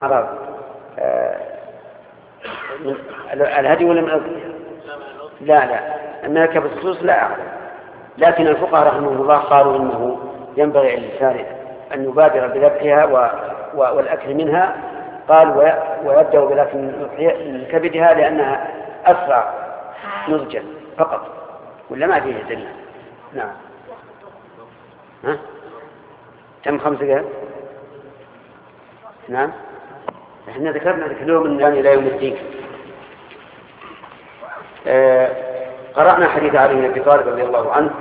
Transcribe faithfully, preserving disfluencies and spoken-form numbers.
أعراض الهدي ولا من الأضحية؟ لا لا أنك بالخصوص لا أعلم، لكن الفقهاء رحمهم الله قالوا إنه ينبغي الإنسان أن يبادر بذبحها والأكل منها، قال ويبدأ بالأكل من كبدها لأنها أسرع نضجا فقط، ولا ما فيه دليل. نعم. ها؟ كم خمس دقائق؟ نعم. احنا ذكرنا ذكرهم من الآن إلى يوم الدين. آه قرأنا حديث علي بن أبي طالب رضي الله عنه